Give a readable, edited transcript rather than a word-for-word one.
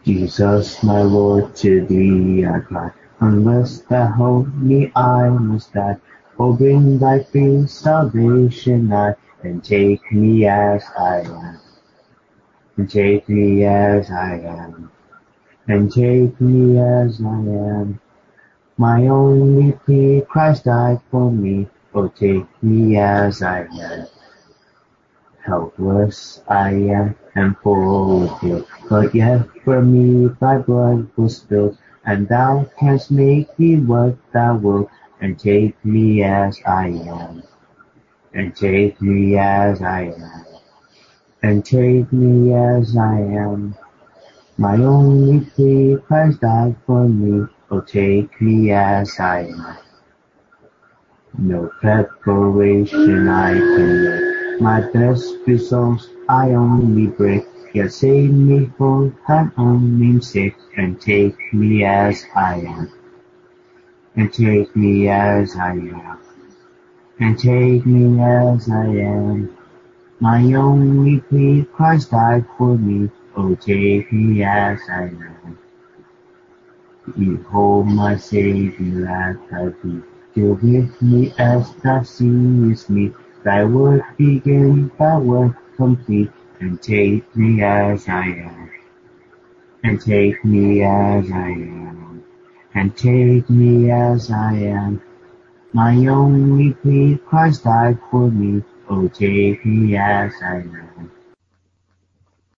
Jesus, my Lord, to thee I cry. Unless thou hold me, I must die. Oh, bring thy free salvation nigh, and take me as I am. And take me as I am. And take me as I am. My only plea, Christ died for me. Oh, take me as I am. Helpless I am and full of guilt, but yet for me thy blood was spilled, and thou canst make me what thou wilt, and take me as I am, and take me as I am, and take me as I am. My only plea, Christ died for me, oh take me as I am. No preparation I can make, my best resolves I only break, yet save me for thine own name's sake, and take me as I am, and take me as I am, and take me as I am. My only plea, Christ died for me, oh take me as I am. Behold my Saviour at thy feet, deal with me as thou seest me, thy work begin, thy work complete, and take me as I am, and take me as I am, and take me as I am. My only plea, Christ died for me, oh take me as I am.